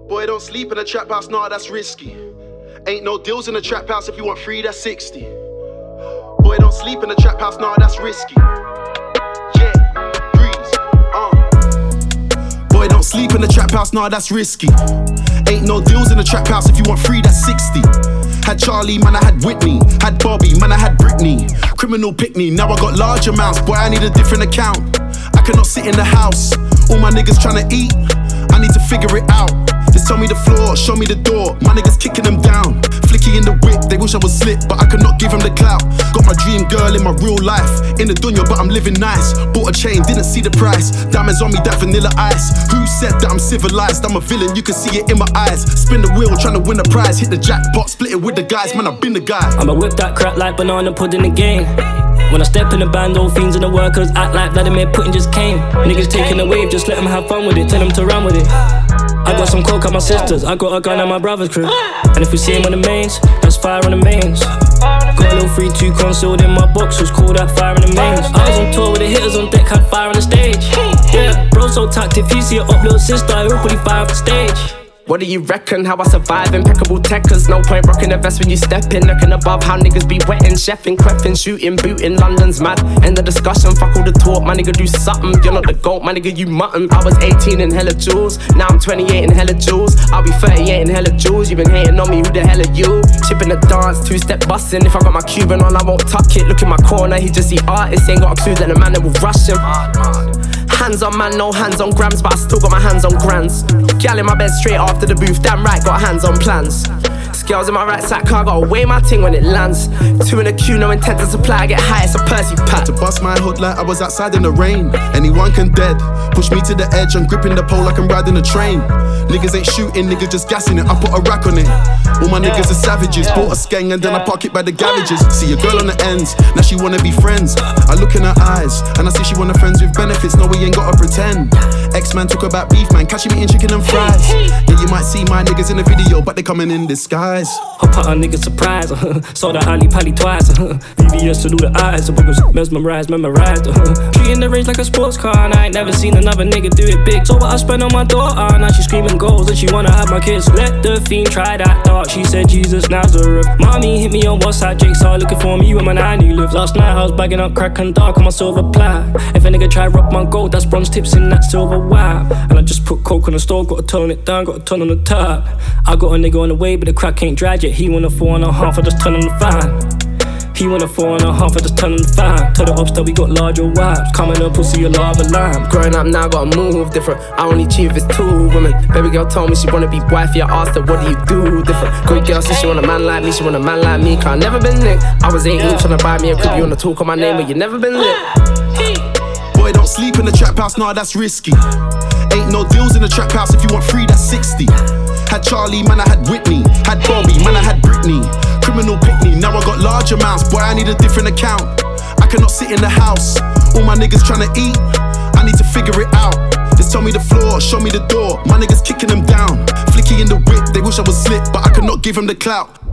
Boy, don't sleep in a trap house, nah, that's risky. Ain't no deals in the trap house, if you want free, that's 60. Boy, don't sleep in the trap house, nah, that's risky. Yeah, breeze, Boy, don't sleep in the trap house, nah, that's risky. Ain't no deals in the trap house, if you want free, that's 60. Had Charlie, man, I had Whitney. Had Bobby, man, I had Britney. Criminal pick me, now I got large amounts. Boy, I need a different account. I cannot sit in the house. All my niggas tryna eat, I need to figure it out. Just tell me the floor, show me the door. My niggas kicking them down. Flicky in the whip, they wish I was slick, but I could not give them the clout. Got my dream girl in my real life. In the dunya, but I'm living nice. Bought a chain, didn't see the price. Diamonds on me, that vanilla ice. Who said that I'm civilized? I'm a villain, you can see it in my eyes. Spin the wheel, trying to win a prize. Hit the jackpot, split it with the guys. Man, I've been the guy. I'ma whip that crap like banana pudding again. When I step in the band, all fiends and the workers act like Vladimir Putin just came. Niggas taking a wave, just let them have fun with it. Tell them to run with it. I got some coke at my sister's, I got a gun at my brother's crib. And if we see him on the mains, that's fire on the mains. Got a little 3-2 concealed in my boxers, call that fire in the mains. I was on tour with the hitters on deck, had fire on the stage. Yeah, bro so tacked, if you see your up little sister, I hope he fire off the stage. What do you reckon? How I survive? Impeccable tech, cause no point rocking a vest when you step in. Looking above how niggas be wetting, chefing, creffing, shooting, booting. London's mad. End the discussion, fuck all the talk. My nigga do something. You're not the GOAT, my nigga you mutton. I was 18 in hella jewels, now I'm 28 in hella jewels. I'll be 38 in hella jewels. You been hating on me, who the hell are you? Chipping the dance, 2-step busting. If I got my Cuban on, I won't tuck it. Look in my corner, he just see artists. Ain't got a clue that the man that will rush him. Hands on man, no hands on grams, but I still got my hands on grands. Gal in my bed straight after the booth, damn right, got hands on plans. Scales in my right side car, gotta weigh my ting when it lands. 2 in a queue, no intent to supply, I get high, it's a Percy pack. To bust my hood like I was outside in the rain. Anyone can dead, push me to the edge, I'm gripping the pole like I'm riding a train. Niggas ain't shooting, niggas just gassing it, I put a rack on it. All my niggas are savages, bought a skeng and then I park it by the garages. See a girl on the ends, now she wanna be friends. I look in her eyes, and I see she wanna friends with benefits, no we ain't gotta pretend. X-Man talk about beef man, catch him eating chicken and fries. Yeah, you might see my niggas in the video, but they coming in disguise. Hop out a nigga surprise, saw that Ali Pally twice, VVS to do the eyes, the boogers mesmerized. Treating the range like a sports car, and I ain't never seen another nigga do it big. So what I spend on my daughter, now she screaming goals and she wanna have my kids. Let the fiend try that dark, she said Jesus Nazareth. Mommy hit me on WhatsApp, Jake started looking for me when I knew live. Last night I was bagging up crack and dark on my silver plat. If a nigga try rock my gold, that's bronze tips in that silver wire. And I just put coke on the stove, gotta turn it down, got a ton on the top. I got a nigga on the way, but the crack ain't dried yet. He want a 4.5, I just turn on the fan. He want a 4.5, I just turn on the fan. Tell the ops that we got larger wives. Coming up, pussy, a lava lamb. Growing up now, gotta move different. I only cheat if it's 2 women. Baby girl told me she wanna be wifey. I asked her, what do you do different? Good girl said she want a man like me, she want a man like me. Cause I never been lit. I was 18 trying to buy me a crib. You wanna talk on my name, but you never been lit. Boy, don't sleep in the trap house, nah, that's risky. Ain't no deals in the trap house, if you want free, that's 60. Had Charlie, man, I had Whitney. Had Bobby, man, I had Britney. Criminal pick me, now I got large amounts. Boy, I need a different account. I cannot sit in the house. All my niggas tryna eat, I need to figure it out. Just tell me the floor, show me the door. My niggas kicking them down. Flicky in the whip, they wish I was slick, but I could not give them the clout.